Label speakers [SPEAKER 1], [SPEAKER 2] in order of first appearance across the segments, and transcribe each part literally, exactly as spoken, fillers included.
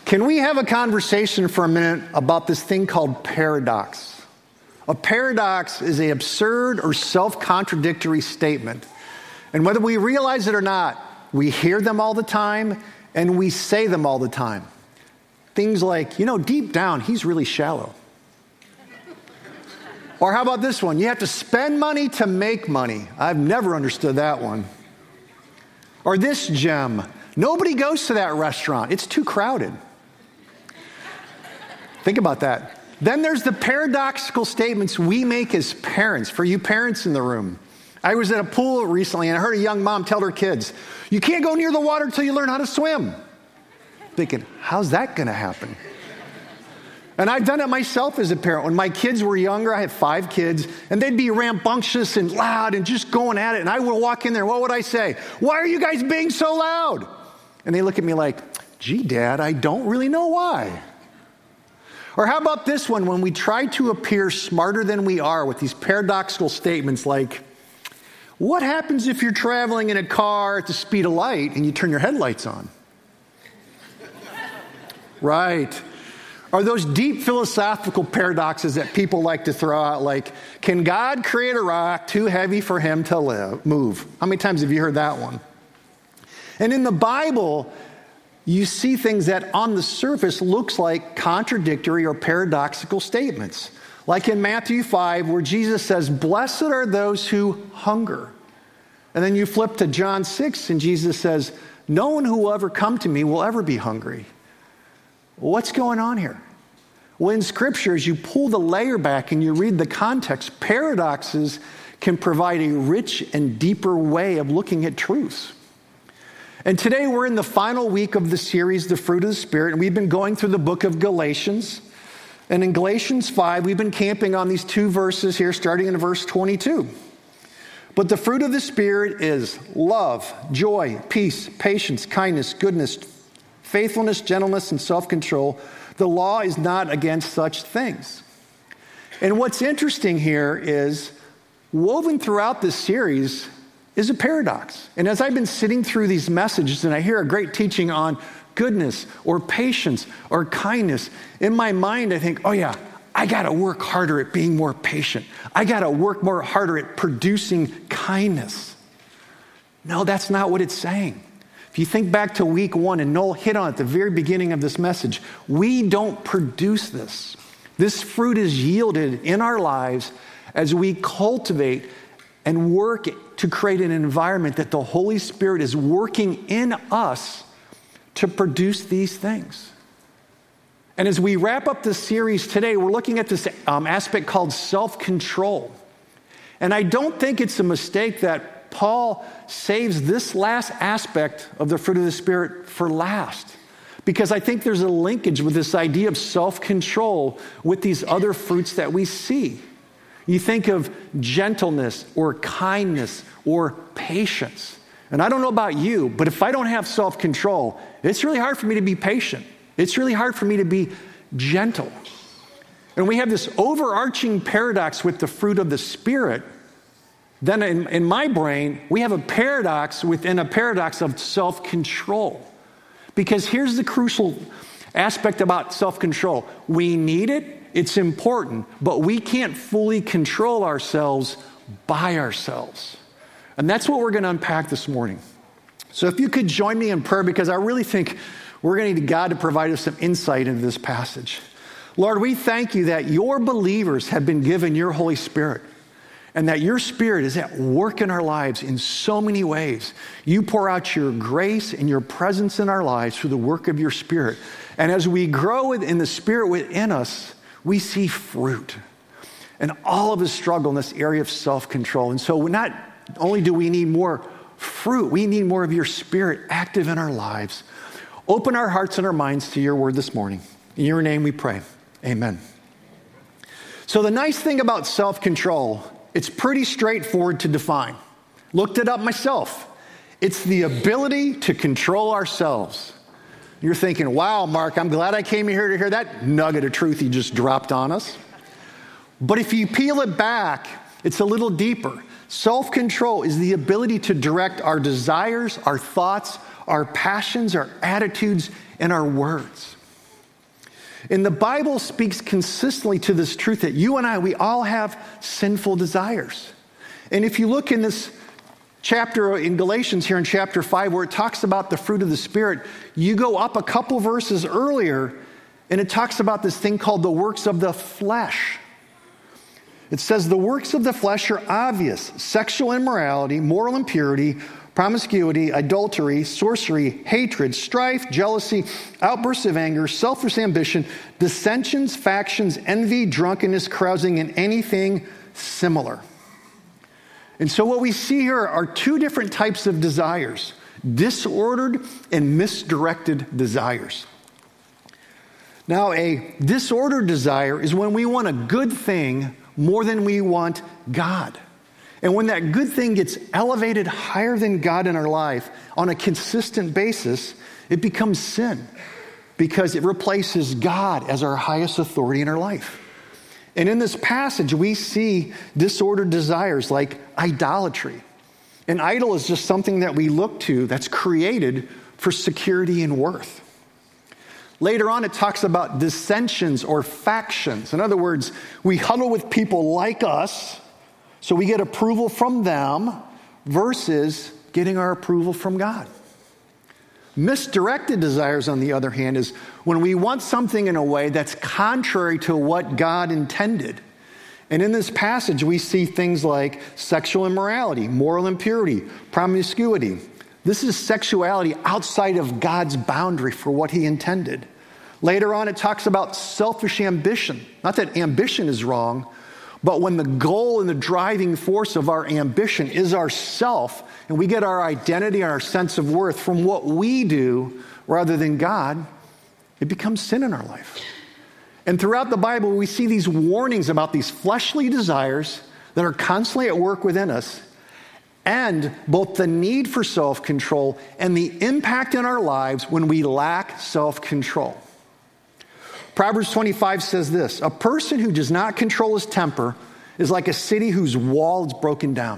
[SPEAKER 1] Can we have a conversation for a minute about this thing called paradox? A paradox is an absurd or self-contradictory statement. And whether we realize it or not, we hear them all the time and we say them all the time. Things like, you know, deep down, he's really shallow. Or how about this one? You have to spend money to make money. I've never understood that one. Or this gem. Nobody goes to that restaurant. It's too crowded. Think about that. Then there's the paradoxical statements we make as parents. For you parents in the room. I was at a pool recently and I heard a young mom tell her kids, you can't go near the water until you learn how to swim. Thinking, how's that going to happen? And I've done it myself as a parent. When my kids were younger, I had five kids, and they'd be rambunctious and loud and just going at it. And I would walk in there, what would I say? Why are you guys being so loud? And they look at me like, gee, Dad, I don't really know why. Or how about this one, when we try to appear smarter than we are with these paradoxical statements like, what happens if you're traveling in a car at the speed of light and you turn your headlights on? Right. Or those deep philosophical paradoxes that people like to throw out, like, can God create a rock too heavy for him to live, move? How many times have you heard that one? And in the Bible, you see things that on the surface looks like contradictory or paradoxical statements. Like in Matthew five, where Jesus says, blessed are those who hunger. And then you flip to John six, and Jesus says, no one who will ever come to me will ever be hungry. What's going on here? Well, in Scripture, as you pull the layer back and you read the context, paradoxes can provide a rich and deeper way of looking at truths. And today we're in the final week of the series, The Fruit of the Spirit, and we've been going through the book of Galatians. And in Galatians five, we've been camping on these two verses here, starting in verse twenty-two. But the fruit of the Spirit is love, joy, peace, patience, kindness, goodness, faithfulness, gentleness, and self-control. The law is not against such things. And what's interesting here is, woven throughout this series is a paradox. And as I've been sitting through these messages and I hear a great teaching on goodness or patience or kindness, in my mind I think, oh yeah, I got to work harder at being more patient. I got to work more harder at producing kindness. No, that's not what it's saying. If you think back to week one, and Noel hit on it at the very beginning of this message, we don't produce this. This fruit is yielded in our lives as we cultivate and work to create an environment that the Holy Spirit is working in us to produce these things. And as we wrap up this series today, we're looking at this um, aspect called self-control. And I don't think it's a mistake that Paul saves this last aspect of the fruit of the Spirit for last, because I think there's a linkage with this idea of self-control with these other fruits that we see. You think of gentleness or kindness or patience. And I don't know about you, but if I don't have self-control, it's really hard for me to be patient. It's really hard for me to be gentle. And we have this overarching paradox with the fruit of the Spirit. Then in, in my brain, we have a paradox within a paradox of self-control. Because here's the crucial aspect about self-control. We need it. It's important, but we can't fully control ourselves by ourselves. And that's what we're going to unpack this morning. So if you could join me in prayer, because I really think we're going to need God to provide us some insight into this passage. Lord, we thank you that your believers have been given your Holy Spirit, and that your Spirit is at work in our lives in so many ways. You pour out your grace and your presence in our lives through the work of your Spirit. And as we grow in the Spirit within us, we see fruit. And all of us struggle in this area of self-control. And so not only do we need more fruit, we need more of your Spirit active in our lives. Open our hearts and our minds to your word this morning. In your name we pray. Amen. So the nice thing about self-control, it's pretty straightforward to define. Looked it up myself. It's the ability to control ourselves. You're thinking, wow, Mark, I'm glad I came here to hear that nugget of truth you just dropped on us. But if you peel it back, it's a little deeper. Self-control is the ability to direct our desires, our thoughts, our passions, our attitudes, and our words. And the Bible speaks consistently to this truth that you and I, we all have sinful desires. And if you look in this chapter in Galatians here in chapter five, where it talks about the fruit of the Spirit, you go up a couple verses earlier, and it talks about this thing called the works of the flesh. It says the works of the flesh are obvious: sexual immorality, moral impurity, promiscuity, adultery, sorcery, hatred, strife, jealousy, outbursts of anger, selfish ambition, dissensions, factions, envy, drunkenness, carousing, and anything similar. And so what we see here are two different types of desires: disordered and misdirected desires. Now, a disordered desire is when we want a good thing more than we want God. And when that good thing gets elevated higher than God in our life on a consistent basis, it becomes sin because it replaces God as our highest authority in our life. And in this passage, we see disordered desires like idolatry. An idol is just something that we look to that's created for security and worth. Later on, it talks about dissensions or factions. In other words, we huddle with people like us, so we get approval from them versus getting our approval from God. Misdirected desires, on the other hand, is when we want something in a way that's contrary to what God intended. And in this passage, we see things like sexual immorality, moral impurity, promiscuity. This is sexuality outside of God's boundary for what he intended. Later on, it talks about selfish ambition. Not that ambition is wrong, but when the goal and the driving force of our ambition is ourself, and we get our identity and our sense of worth from what we do rather than God, it becomes sin in our life. And throughout the Bible, we see these warnings about these fleshly desires that are constantly at work within us, and both the need for self-control and the impact in our lives when we lack self-control. Proverbs twenty-five says this: a person who does not control his temper is like a city whose wall is broken down.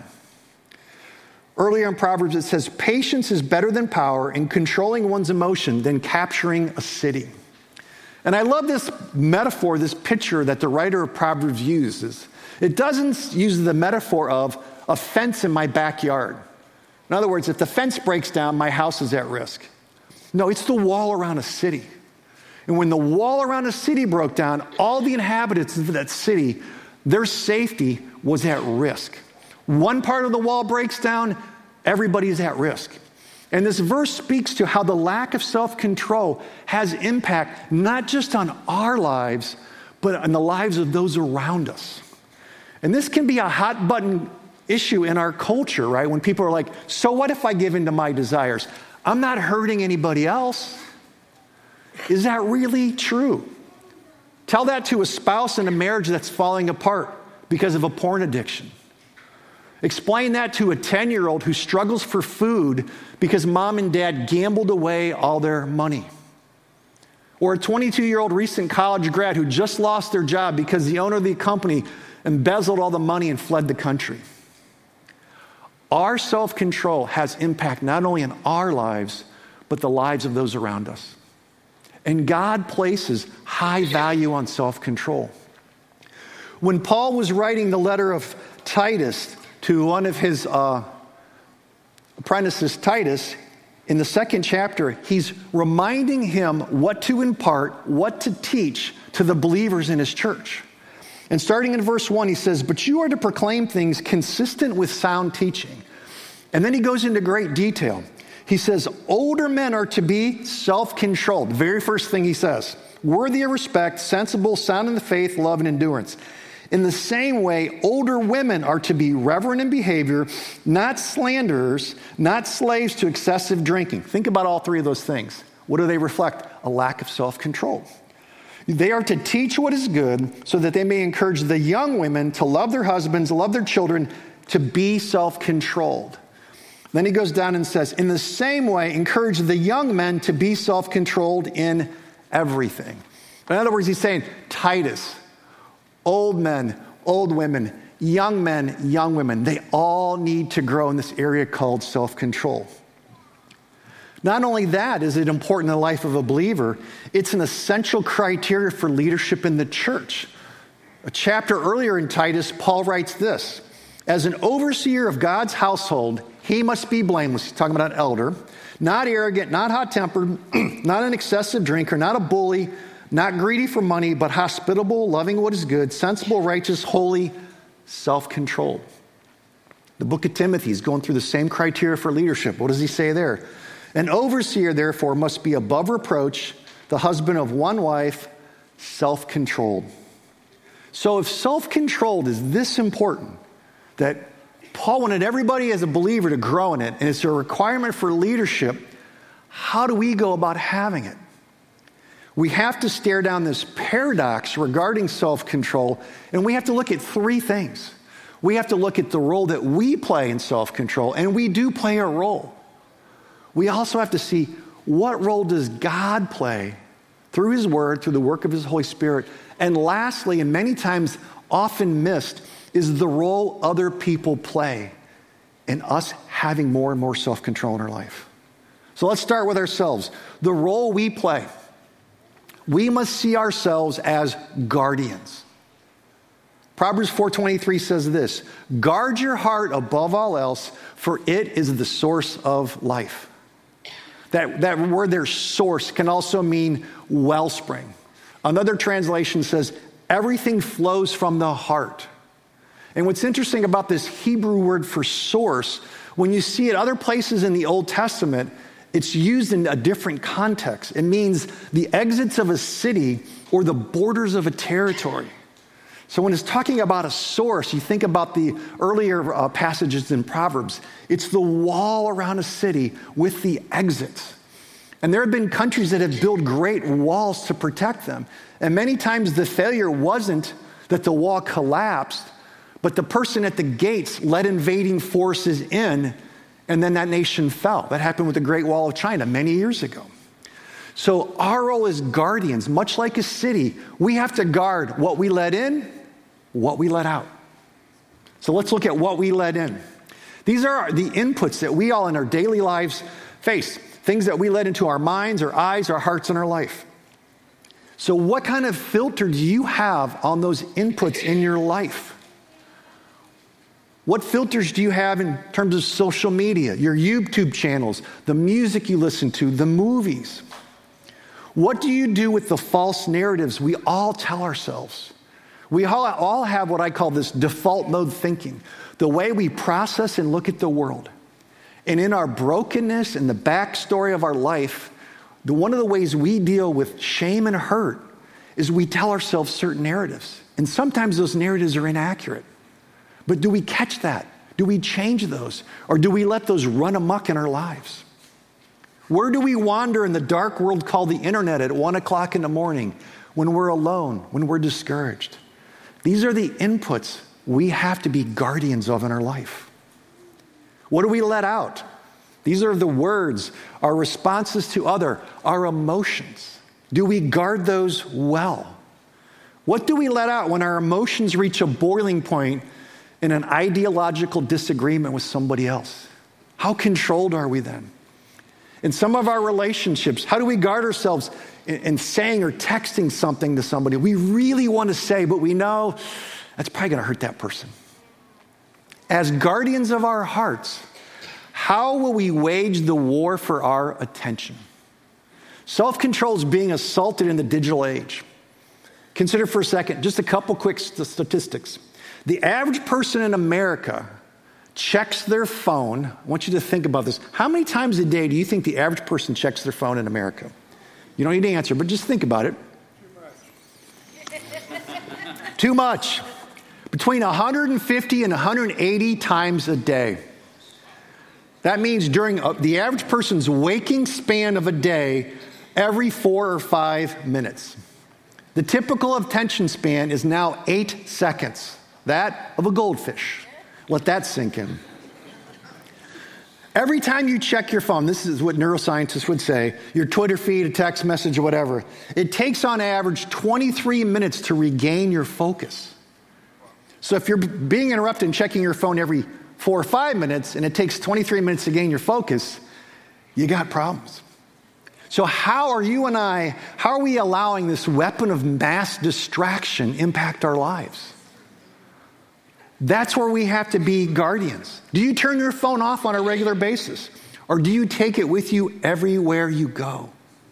[SPEAKER 1] Earlier in Proverbs, it says, patience is better than power, and controlling one's emotion than capturing a city. And I love this metaphor, this picture that the writer of Proverbs uses. It doesn't use the metaphor of a fence in my backyard. In other words, if the fence breaks down, my house is at risk. No, it's the wall around a city. And when the wall around a city broke down, all the inhabitants of that city, their safety was at risk. One part of the wall breaks down, everybody is at risk. And this verse speaks to how the lack of self-control has impact not just on our lives, but on the lives of those around us. And this can be a hot button issue in our culture, right? When people are like, so what if I give in to my desires? I'm not hurting anybody else. Is that really true? Tell that to a spouse in a marriage that's falling apart because of a porn addiction. Explain that to a ten-year-old who struggles for food because mom and dad gambled away all their money. Or a twenty-two-year-old recent college grad who just lost their job because the owner of the company embezzled all the money and fled the country. Our self-control has impact not only in our lives, but the lives of those around us. And God places high value on self-control. When Paul was writing the letter of Titus to one of his uh, apprentices, Titus, in the second chapter, he's reminding him what to impart, what to teach to the believers in his church. And starting in verse one, he says, but you are to proclaim things consistent with sound teaching. And then he goes into great detail. He says, older men are to be self-controlled. The very first thing he says, worthy of respect, sensible, sound in the faith, love, and endurance. In the same way, older women are to be reverent in behavior, not slanderers, not slaves to excessive drinking. Think about all three of those things. What do they reflect? A lack of self-control. They are to teach what is good so that they may encourage the young women to love their husbands, love their children, to be self-controlled. Then he goes down and says, in the same way, encourage the young men to be self-controlled in everything. In other words, he's saying, Titus, old men, old women, young men, young women, they all need to grow in this area called self-control. Not only that is it important in the life of a believer, it's an essential criteria for leadership in the church. A chapter earlier in Titus, Paul writes this: as an overseer of God's household, he must be blameless. He's talking about an elder, not arrogant, not hot-tempered, not an excessive drinker, not a bully, not greedy for money, but hospitable, loving what is good, sensible, righteous, holy, self-controlled. The book of Timothy is going through the same criteria for leadership. What does he say there? An overseer, therefore, must be above reproach, the husband of one wife, self-controlled. So if self-controlled is this important, that Paul wanted everybody as a believer to grow in it, and it's a requirement for leadership, how do we go about having it? We have to stare down this paradox regarding self-control, and we have to look at three things. We have to look at the role that we play in self-control, and we do play a role. We also have to see, what role does God play through his word, through the work of his Holy Spirit? And lastly, and many times often missed, is the role other people play in us having more and more self-control in our life. So let's start with ourselves. The role we play. We must see ourselves as guardians. Proverbs four twenty-three says this: guard your heart above all else, for it is the source of life. That, that word there, source, can also mean wellspring. Another translation says everything flows from the heart. And what's interesting about this Hebrew word for source, when you see it other places in the Old Testament, it's used in a different context. It means the exits of a city or the borders of a territory. So when it's talking about a source, you think about the earlier uh, passages in Proverbs. It's the wall around a city with the exits. And there have been countries that have built great walls to protect them. And many times the failure wasn't that the wall collapsed, but the person at the gates let invading forces in, and then that nation fell. That happened with the Great Wall of China many years ago. So our role as guardians, much like a city, we have to guard what we let in, what we let out. So let's look at what we let in. These are the inputs that we all in our daily lives face, things that we let into our minds, our eyes, our hearts, and our life. So what kind of filter do you have on those inputs in your life? What filters do you have in terms of social media, your YouTube channels, the music you listen to, the movies? What do you do with the false narratives we all tell ourselves? We all, all have what I call this default mode thinking, the way we process and look at the world. And in our brokenness and the backstory of our life, the, one of the ways we deal with shame and hurt is we tell ourselves certain narratives. And sometimes those narratives are inaccurate. But do we catch that? Do we change those? Or do we let those run amok in our lives? Where do we wander in the dark world called the internet at one o'clock in the morning when we're alone, when we're discouraged? These are the inputs we have to be guardians of in our life. What do we let out? These are the words, our responses to other, our emotions. Do we guard those well? What do we let out when our emotions reach a boiling point in an ideological disagreement with somebody else? How controlled are we then? In some of our relationships, how do we guard ourselves in, in saying or texting something to somebody we really want to say, but we know that's probably going to hurt that person? As guardians of our hearts, how will we wage the war for our attention? Self-control is being assaulted in the digital age. Consider for a second, just a couple quick st- statistics. The average person in America checks their phone. I want you to think about this. How many times a day do you think the average person checks their phone in America? You don't need to answer, but just think about it. Too much. Too much. Between one hundred fifty and one hundred eighty times a day. That means during the average person's waking span of a day, every four or five minutes. The typical attention span is now eight seconds. That of a goldfish. Let that sink in. Every time you check your phone, this is what neuroscientists would say, your Twitter feed, a text message, or whatever, it takes on average twenty-three minutes to regain your focus. So if you're being interrupted and checking your phone every four or five minutes, and it takes twenty-three minutes to gain your focus, you got problems. So how are you and I, how are we allowing this weapon of mass distraction impact our lives? That's where we have to be guardians. Do you turn your phone off on a regular basis? Or do you take it with you everywhere you go?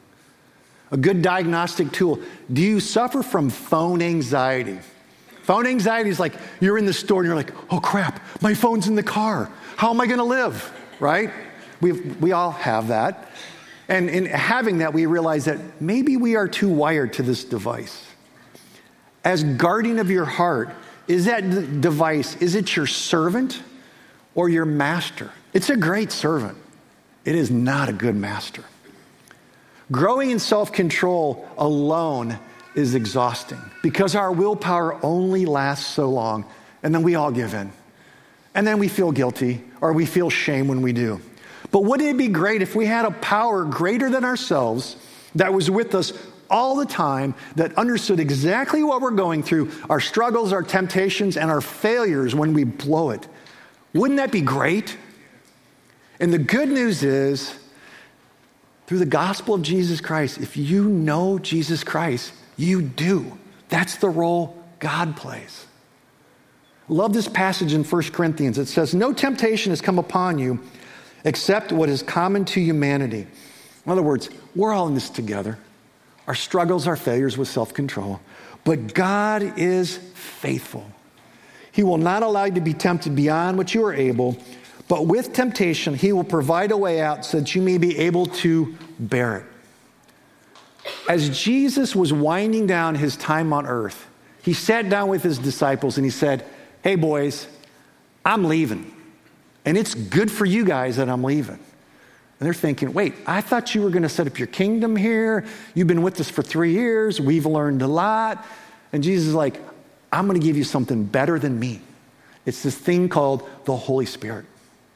[SPEAKER 1] A good diagnostic tool. Do you suffer from phone anxiety? Phone anxiety is like you're in the store and you're like, oh crap, my phone's in the car. How am I going to live? Right? We we all have that. And in having that, we realize that maybe we are too wired to this device. As guardian of your heart, is that d- device, is it your servant or your master? It's a great servant. It is not a good master. Growing in self-control alone is exhausting because our willpower only lasts so long, and then we all give in. And then we feel guilty or we feel shame when we do. But wouldn't it be great if we had a power greater than ourselves that was with us all the time, that understood exactly what we're going through, our struggles, our temptations, and our failures when we blow it? Wouldn't that be great? And the good news is, through the gospel of Jesus Christ, if you know Jesus Christ, you do. That's the role God plays. Love this passage in First Corinthians. It says, no temptation has come upon you except what is common to humanity. In other words, we're all in this together. Our struggles, our failures with self-control. But God is faithful. He will not allow you to be tempted beyond what you are able, but with temptation, he will provide a way out so that you may be able to bear it. As Jesus was winding down his time on earth, he sat down with his disciples and he said, hey boys, I'm leaving. And it's good for you guys that I'm leaving. And they're thinking, wait, I thought you were going to set up your kingdom here. You've been with us for three years. We've learned a lot. And Jesus is like, I'm going to give you something better than me. It's this thing called the Holy Spirit.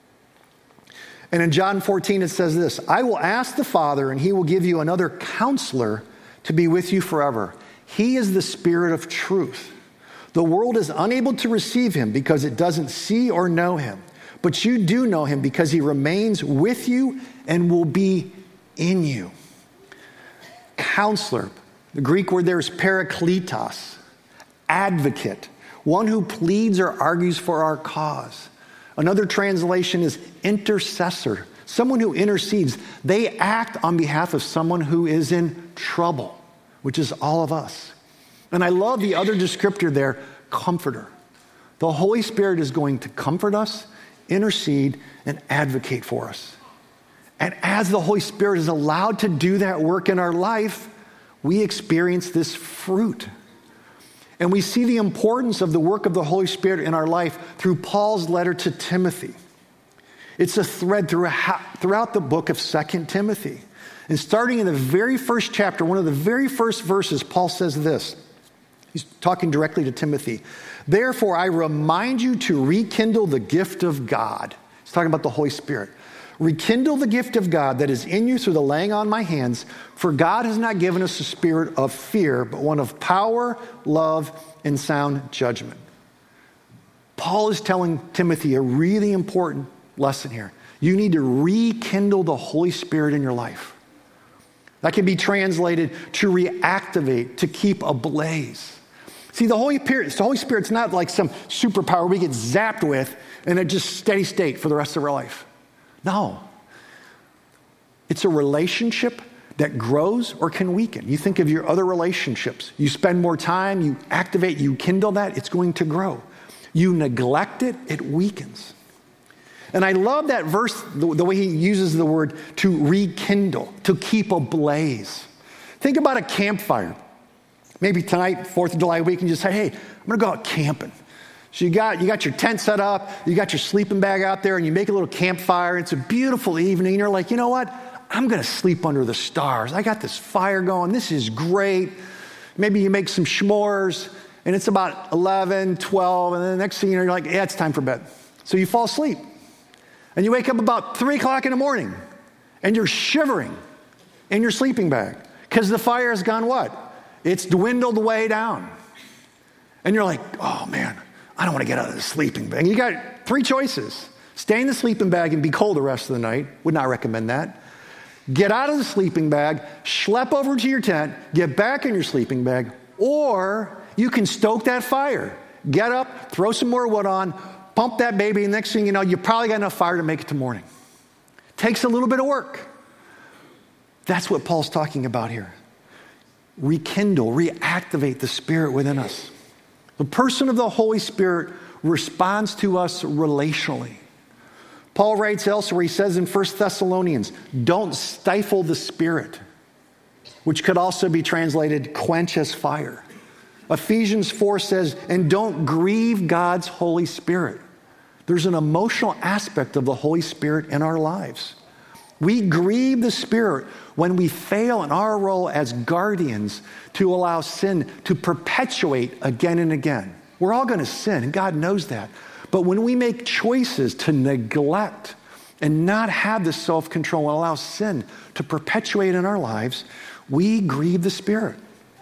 [SPEAKER 1] And in John fourteen, it says this, I will ask the Father, and he will give you another counselor to be with you forever. He is the Spirit of truth. The world is unable to receive him because it doesn't see or know him. But you do know him because he remains with you and will be in you. Counselor, the Greek word there is parakletos, advocate, one who pleads or argues for our cause. Another translation is intercessor, someone who intercedes. They act on behalf of someone who is in trouble, which is all of us. And I love the other descriptor there, comforter. The Holy Spirit is going to comfort us, intercede, and advocate for us. And as the Holy Spirit is allowed to do that work in our life, we experience this fruit. And we see the importance of the work of the Holy Spirit in our life through Paul's letter to Timothy. It's a thread throughout the book of Second Timothy. And starting in the very first chapter, one of the very first verses, Paul says this. He's talking directly to Timothy. Therefore, I remind you to rekindle the gift of God. He's talking about the Holy Spirit. Rekindle the gift of God that is in you through the laying on my hands. For God has not given us a spirit of fear, but one of power, love, and sound judgment. Paul is telling Timothy a really important lesson here. You need to rekindle the Holy Spirit in your life. That can be translated to reactivate, to keep ablaze. See, the Holy Spirit, the Holy Spirit's not like some superpower we get zapped with and it's just steady state for the rest of our life. No. It's a relationship that grows or can weaken. You think of your other relationships. You spend more time, you activate, you kindle that, it's going to grow. You neglect it, it weakens. And I love that verse, the, the way he uses the word to rekindle, to keep ablaze. Think about a campfire. Maybe tonight, fourth of July week, and you just say, hey, I'm going to go out camping. So you got, you got your tent set up, you got your sleeping bag out there, and you make a little campfire. It's a beautiful evening, and you're like, you know what? I'm going to sleep under the stars. I got this fire going. This is great. Maybe you make some s'mores, and it's about eleven, twelve, and then the next thing you know, you're like, yeah, it's time for bed. So you fall asleep. And you wake up about three o'clock in the morning, and you're shivering in your sleeping bag because the fire has gone what? It's dwindled way down. And you're like, oh, man, I don't want to get out of the sleeping bag. And you got three choices. Stay in the sleeping bag and be cold the rest of the night. Would not recommend that. Get out of the sleeping bag, schlep over to your tent, get back in your sleeping bag, or you can stoke that fire. Get up, throw some more wood on, pump that baby, and next thing you know, you probably got enough fire to make it to morning. Takes a little bit of work. That's what Paul's talking about here. Rekindle, reactivate the Spirit within us. The person of the Holy Spirit responds to us relationally. Paul writes elsewhere, he says in First Thessalonians, don't stifle the Spirit, which could also be translated quench as fire. Ephesians four says, and don't grieve God's Holy Spirit. There's an emotional aspect of the Holy Spirit in our lives. We grieve the Spirit when we fail in our role as guardians to allow sin to perpetuate again and again. We're all going to sin, and God knows that. But when we make choices to neglect and not have the self-control and allow sin to perpetuate in our lives, we grieve the Spirit.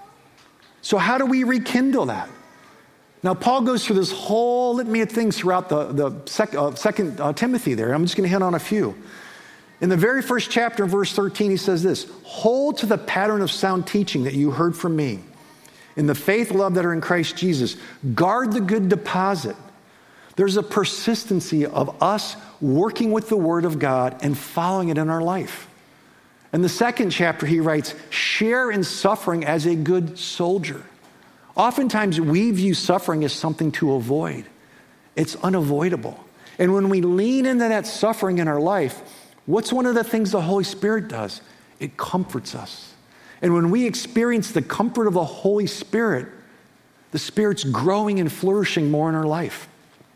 [SPEAKER 1] So how do we rekindle that? Now, Paul goes through this whole litany of things throughout the, the sec, uh, second uh, Timothy there. I'm just going to hit on a few. In the very first chapter, verse thirteen, he says this, hold to the pattern of sound teaching that you heard from me. In the faith, love that are in Christ Jesus, guard the good deposit. There's a persistency of us working with the Word of God and following it in our life. In the second chapter, he writes, share in suffering as a good soldier. Oftentimes, we view suffering as something to avoid. It's unavoidable. And when we lean into that suffering in our life, what's one of the things the Holy Spirit does? It comforts us. And when we experience the comfort of the Holy Spirit, the Spirit's growing and flourishing more in our life.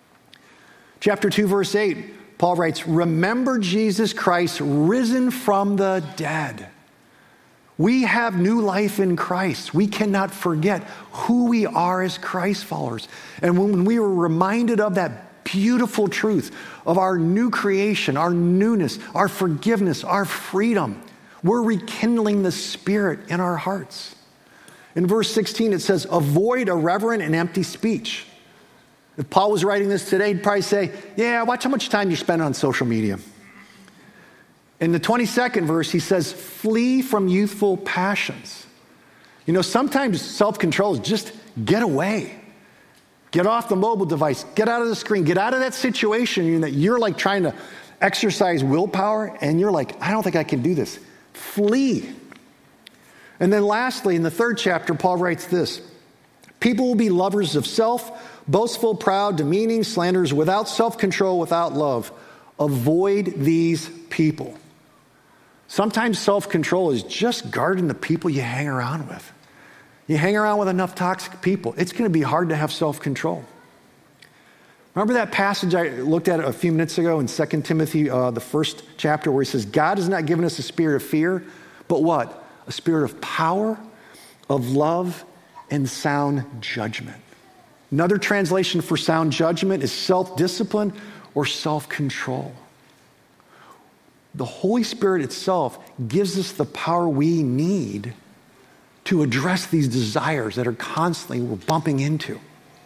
[SPEAKER 1] Chapter two, verse eight, Paul writes, remember Jesus Christ risen from the dead. We have new life in Christ. We cannot forget who we are as Christ followers. And when we were reminded of that beautiful truth of our new creation, our newness, our forgiveness, our freedom, we're rekindling the Spirit in our hearts. In verse sixteen, it says, avoid irreverent and empty speech. If Paul was writing this today, he'd probably say, yeah, watch how much time you spend on social media. In the twenty-second verse, he says, flee from youthful passions. You know, sometimes self-control is just get away. Get off the mobile device. Get out of the screen. Get out of that situation that you're like trying to exercise willpower, and you're like, I don't think I can do this. Flee. And then lastly, in the third chapter, Paul writes this, people will be lovers of self, boastful, proud, demeaning, slanderers, without self-control, without love. Avoid these people. Sometimes self-control is just guarding the people you hang around with. You hang around with enough toxic people, it's going to be hard to have self-control. Remember that passage I looked at a few minutes ago in Second Timothy, uh, the first chapter, where he says, God has not given us a spirit of fear, but what? A spirit of power, of love, and sound judgment. Another translation for sound judgment is self-discipline or self-control. The Holy Spirit itself gives us the power we need to address these desires that are constantly we're bumping into.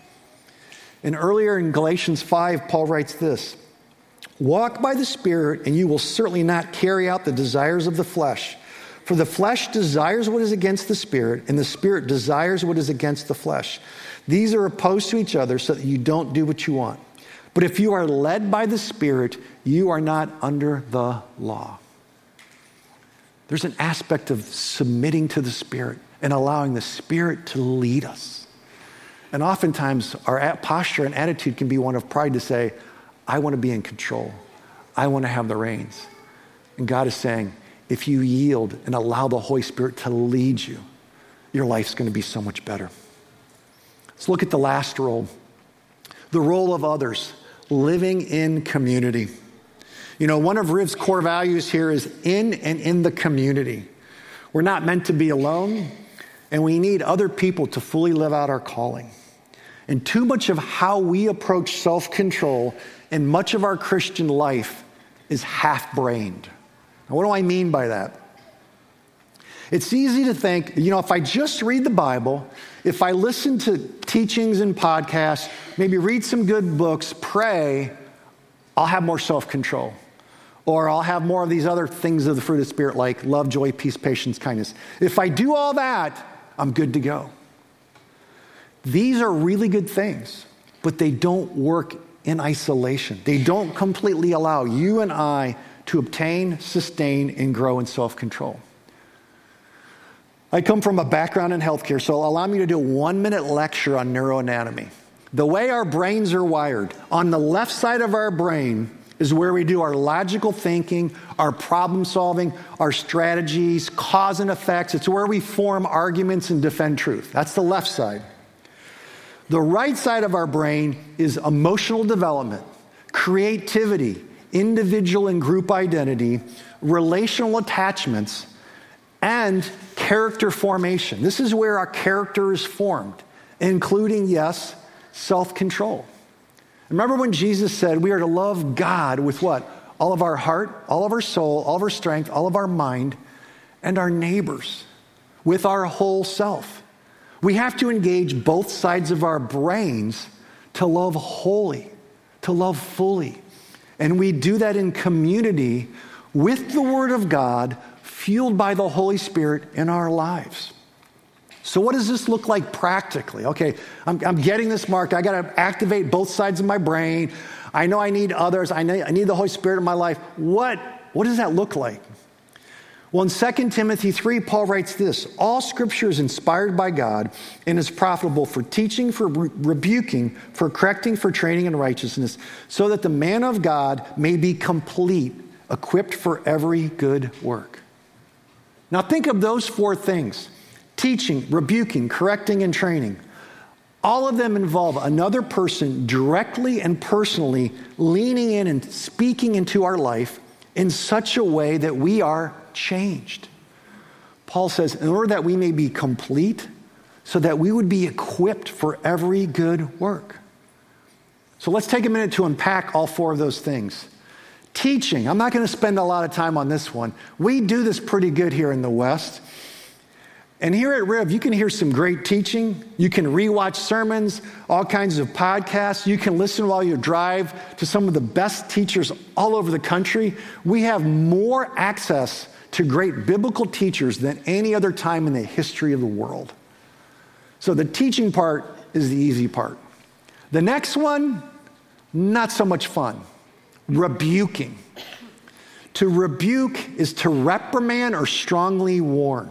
[SPEAKER 1] And earlier in Galatians five, Paul writes this, walk by the Spirit and you will certainly not carry out the desires of the flesh. For the flesh desires what is against the Spirit, and the Spirit desires what is against the flesh. These are opposed to each other so that you don't do what you want. But if you are led by the Spirit, you are not under the law. There's an aspect of submitting to the Spirit and allowing the Spirit to lead us. And oftentimes our posture and attitude can be one of pride to say, I want to be in control. I want to have the reins. And God is saying, if you yield and allow the Holy Spirit to lead you, your life's going to be so much better. Let's look at the last role, the role of others, living in community. You know, one of Riv's core values here is in and in the community. We're not meant to be alone, and we need other people to fully live out our calling. And too much of how we approach self-control in much of our Christian life is half-brained. Now, what do I mean by that? It's easy to think, you know, if I just read the Bible, if I listen to teachings and podcasts, maybe read some good books, pray, I'll have more self-control. Or I'll have more of these other things of the fruit of the Spirit like love, joy, peace, patience, kindness. If I do all that, I'm good to go. These are really good things, but they don't work in isolation. They don't completely allow you and I to obtain, sustain, and grow in self-control. I come from a background in healthcare, so allow me to do a one-minute lecture on neuroanatomy. The way our brains are wired, on the left side of our brain is where we do our logical thinking, our problem solving, our strategies, cause and effects. It's where we form arguments and defend truth. That's the left side. The right side of our brain is emotional development, creativity, individual and group identity, relational attachments, and character formation. This is where our character is formed, including, yes, self-control. Remember when Jesus said we are to love God with what? All of our heart, all of our soul, all of our strength, all of our mind, and our neighbors with our whole self. We have to engage both sides of our brains to love wholly, to love fully. And we do that in community with the Word of God, fueled by the Holy Spirit in our lives. So what does this look like practically? Okay, I'm, I'm getting this marked. I got to activate both sides of my brain. I know I need others. I need, I need the Holy Spirit in my life. What, what does that look like? Well, in Second Timothy three, Paul writes this: all Scripture is inspired by God and is profitable for teaching, for re- rebuking, for correcting, for training in righteousness, so that the man of God may be complete, equipped for every good work. Now think of those four things: teaching, rebuking, correcting, and training. All of them involve another person directly and personally leaning in and speaking into our life in such a way that we are changed. Paul says, in order that we may be complete, so that we would be equipped for every good work. So let's take a minute to unpack all four of those things. Teaching, I'm not going to spend a lot of time on this one. We do this pretty good here in the West. And here at Riv, you can hear some great teaching. You can rewatch sermons, all kinds of podcasts. You can listen while you drive to some of the best teachers all over the country. We have more access to great biblical teachers than any other time in the history of the world. So the teaching part is the easy part. The next one, not so much fun. Rebuking. To rebuke is to reprimand or strongly warn.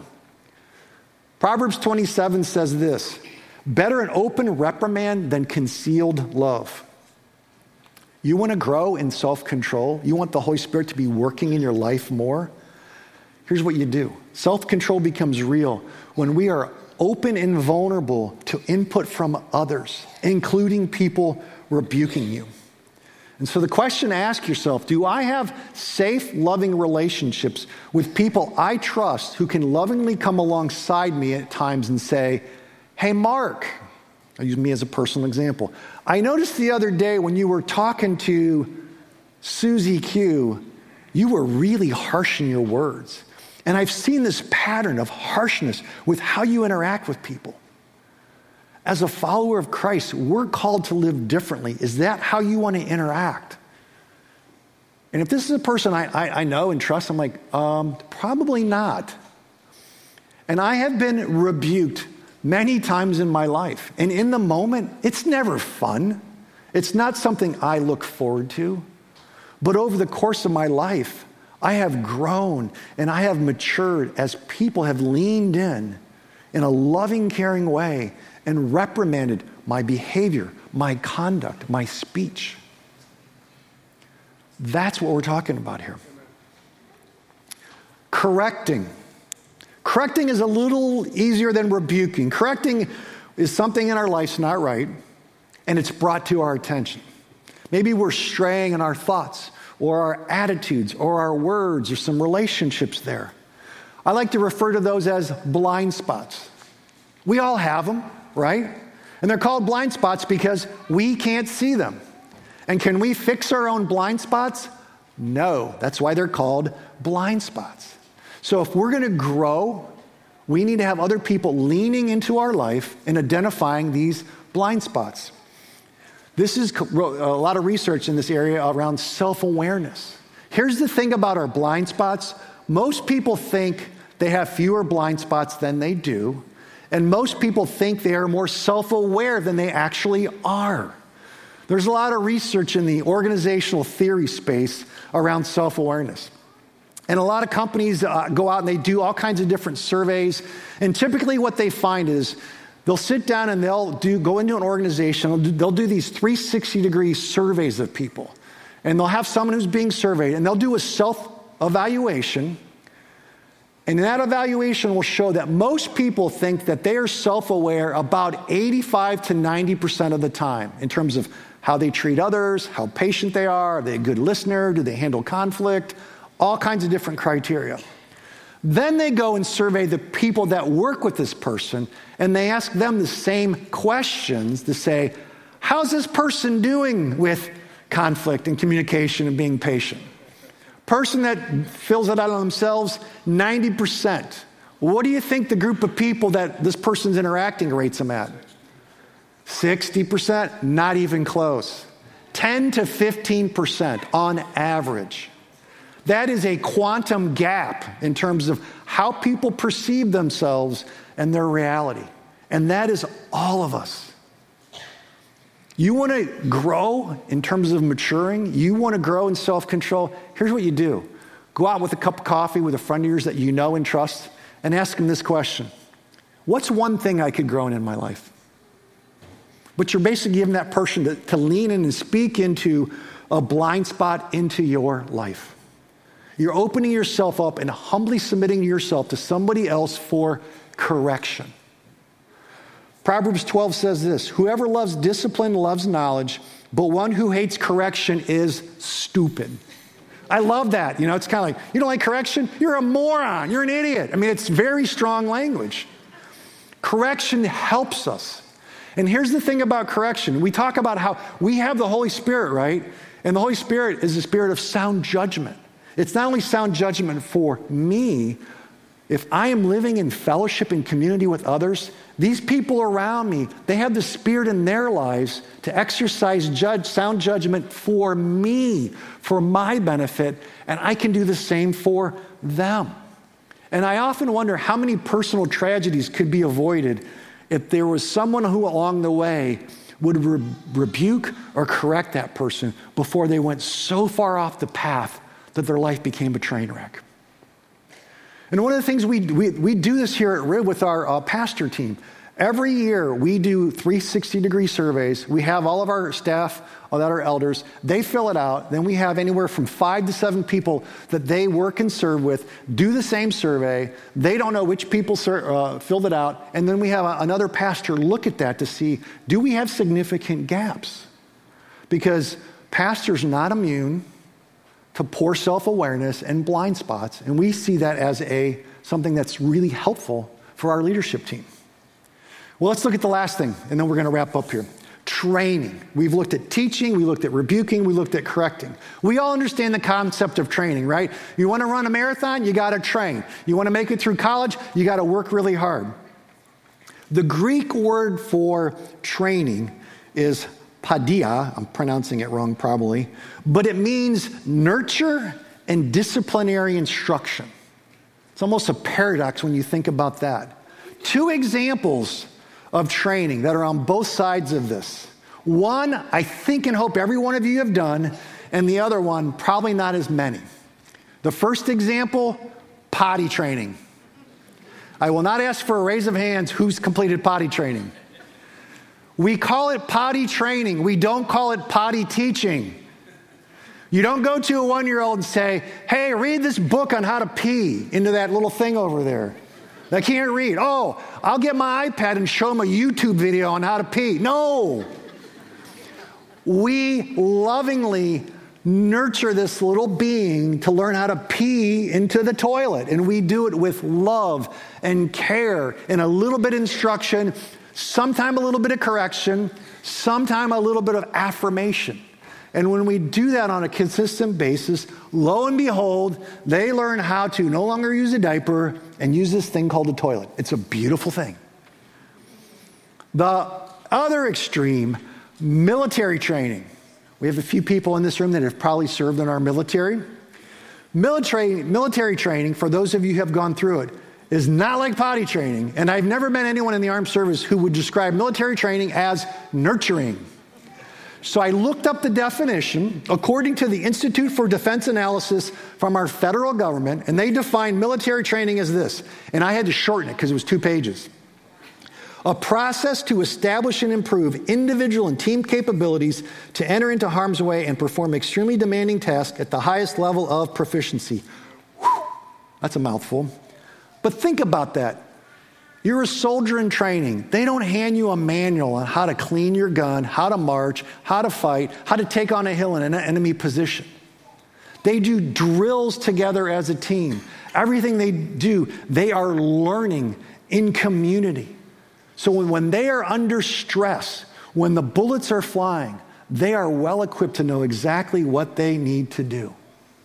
[SPEAKER 1] Proverbs twenty-seven says this: better an open reprimand than concealed love. You want to grow in self-control? You want the Holy Spirit to be working in your life more? Here's what you do. Self-control becomes real when we are open and vulnerable to input from others, including people rebuking you. And so the question to ask yourself, do I have safe, loving relationships with people I trust who can lovingly come alongside me at times and say, hey, Mark, I'll use me as a personal example. I noticed the other day when you were talking to Susie Q, you were really harsh in your words. And I've seen this pattern of harshness with how you interact with people. As a follower of Christ, we're called to live differently. Is that how you want to interact? And if this is a person I, I, I know and trust, I'm like, um, probably not. And I have been rebuked many times in my life. And in the moment, it's never fun. It's not something I look forward to. But over the course of my life, I have grown and I have matured as people have leaned in in a loving, caring way and reprimanded my behavior, my conduct, my speech. That's what we're talking about here. Correcting. Correcting is a little easier than rebuking. Correcting is something in our life's not right, and it's brought to our attention. Maybe we're straying in our thoughts or our attitudes or our words or some relationships there. I like to refer to those as blind spots. We all have them, right? And they're called blind spots because we can't see them. And can we fix our own blind spots? No. That's why they're called blind spots. So if we're going to grow, we need to have other people leaning into our life and identifying these blind spots. This is a lot of research in this area around self-awareness. Here's the thing about our blind spots. Most people think they have fewer blind spots than they do, and most people think they are more self-aware than they actually are. There's a lot of research in the organizational theory space around self-awareness. And a lot of companies uh, go out and they do all kinds of different surveys. And typically what they find is they'll sit down and they'll do go into an organization. They'll do, they'll do these three sixty degree surveys of people. And they'll have someone who's being surveyed. And they'll do a self-evaluation. And that evaluation will show that most people think that they are self-aware about eighty-five to ninety percent of the time in terms of how they treat others, how patient they are, are they a good listener, do they handle conflict, all kinds of different criteria. Then they go and survey the people that work with this person, and they ask them the same questions to say, how's this person doing with conflict and communication and being patient? Person that fills it out on themselves, ninety percent. What do you think the group of people that this person's interacting rates them at? sixty percent? Not even close. ten to fifteen percent on average. That is a quantum gap in terms of how people perceive themselves and their reality. And that is all of us. You want to grow in terms of maturing? You want to grow in self-control? Here's what you do. Go out with a cup of coffee with a friend of yours that you know and trust and ask them this question. What's one thing I could grow in in my life? But you're basically giving that person to, to lean in and speak into a blind spot into your life. You're opening yourself up and humbly submitting yourself to somebody else for correction. Proverbs twelve says this, whoever loves discipline loves knowledge, but one who hates correction is stupid. I love that. You know, it's kind of like, you don't like correction? You're a moron. You're an idiot. I mean, it's very strong language. Correction helps us. And here's the thing about correction. We talk about how we have the Holy Spirit, right? And the Holy Spirit is the spirit of sound judgment. It's not only sound judgment for me. If I am living in fellowship and community with others, these people around me, they have the Spirit in their lives to exercise judge, sound judgment for me, for my benefit, and I can do the same for them. And I often wonder how many personal tragedies could be avoided if there was someone who along the way would re- rebuke or correct that person before they went so far off the path that their life became a train wreck. And one of the things we we, we do this here at R I B with our uh, pastor team. Every year we do three sixty degree surveys. We have all of our staff that are elders. They fill it out. Then we have anywhere from five to seven people that they work and serve with do the same survey. They don't know which people ser- uh, filled it out. And then we have a, another pastor look at that to see, do we have significant gaps? Because pastors not immune to poor self-awareness and blind spots. And we see that as a something that's really helpful for our leadership team. Well, let's look at the last thing, and then we're going to wrap up here. Training. We've looked at teaching, we looked at rebuking, we looked at correcting. We all understand the concept of training, right? You want to run a marathon, you got to train. You want to make it through college, you got to work really hard. The Greek word for training is paideia, I'm pronouncing it wrong probably, but it means nurture and disciplinary instruction. It's almost a paradox when you think about that. Two examples of training that are on both sides of this. One, I think and hope every one of you have done, and the other one, probably not as many. The first example, potty training. I will not ask for a raise of hands who's completed potty training. We call it potty training. We don't call it potty teaching. You don't go to a one-year-old and say, hey, read this book on how to pee into that little thing over there. They can't read. Oh, I'll get my iPad and show them a YouTube video on how to pee. No. We lovingly nurture this little being to learn how to pee into the toilet. And we do it with love and care and a little bit of instruction, sometime a little bit of correction, sometime a little bit of affirmation. And when we do that on a consistent basis, lo and behold, they learn how to no longer use a diaper and use this thing called a toilet. It's a beautiful thing. The other extreme, military training. We have a few people in this room that have probably served in our military. Military, military training, for those of you who have gone through it, is not like potty training. And I've never met anyone in the armed service who would describe military training as nurturing. So I looked up the definition according to the Institute for Defense Analysis from our federal government, and they define military training as this. And I had to shorten it because it was two pages. A process to establish and improve individual and team capabilities to enter into harm's way and perform extremely demanding tasks at the highest level of proficiency. Whew, that's a mouthful. But think about that. You're a soldier in training. They don't hand you a manual on how to clean your gun, how to march, how to fight, how to take on a hill in an enemy position. They do drills together as a team. Everything they do, they are learning in community. So when, when they are under stress, when the bullets are flying, they are well equipped to know exactly what they need to do.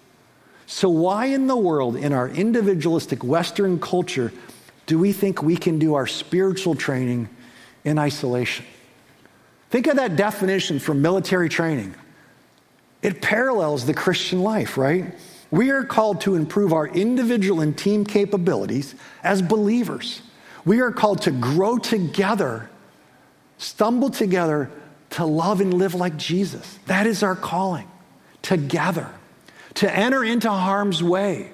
[SPEAKER 1] So why in the world, in our individualistic Western culture, do we think we can do our spiritual training in isolation? Think of that definition for military training. It parallels the Christian life, right? We are called to improve our individual and team capabilities as believers. We are called to grow together, stumble together, to love and live like Jesus. That is our calling, together, to enter into harm's way.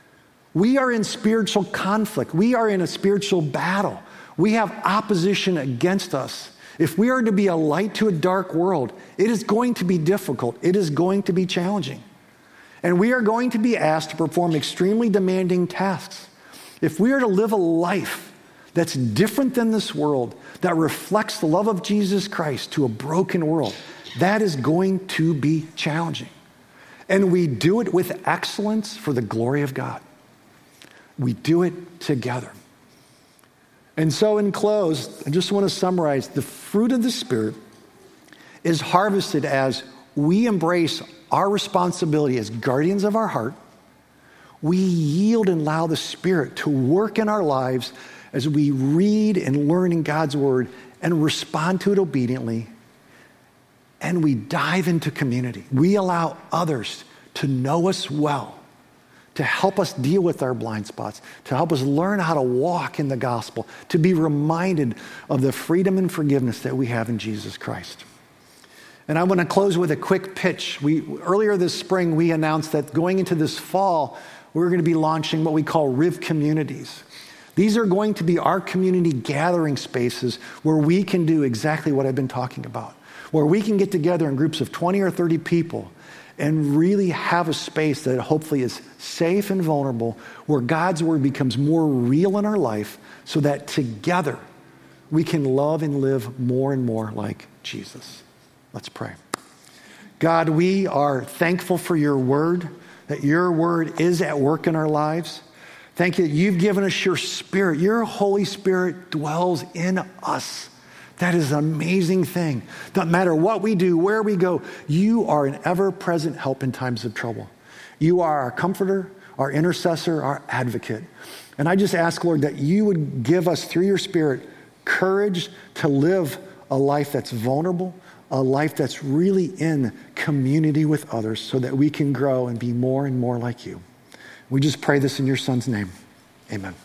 [SPEAKER 1] We are in spiritual conflict. We are in a spiritual battle. We have opposition against us. If we are to be a light to a dark world, it is going to be difficult. It is going to be challenging. And we are going to be asked to perform extremely demanding tasks. If we are to live a life that's different than this world, that reflects the love of Jesus Christ to a broken world, that is going to be challenging. And we do it with excellence for the glory of God. We do it together. And so in close, I just want to summarize, the fruit of the Spirit is harvested as we embrace our responsibility as guardians of our heart. We yield and allow the Spirit to work in our lives as we read and learn in God's Word and respond to it obediently. And we dive into community. We allow others to know us well, to help us deal with our blind spots, to help us learn how to walk in the gospel, to be reminded of the freedom and forgiveness that we have in Jesus Christ. And I want to close with a quick pitch. We, earlier this spring, we announced that going into this fall, we're going to be launching what we call Riv Communities. These are going to be our community gathering spaces where we can do exactly what I've been talking about, where we can get together in groups of twenty or thirty people and really have a space that hopefully is safe and vulnerable, where God's Word becomes more real in our life so that together we can love and live more and more like Jesus. Let's pray. God, we are thankful for your Word, that your Word is at work in our lives. Thank you that you've given us your Spirit. Your Holy Spirit dwells in us. That is an amazing thing. Doesn't matter what we do, where we go, you are an ever-present help in times of trouble. You are our comforter, our intercessor, our advocate. And I just ask, Lord, that you would give us, through your Spirit, courage to live a life that's vulnerable, a life that's really in community with others so that we can grow and be more and more like you. We just pray this in your Son's name. Amen.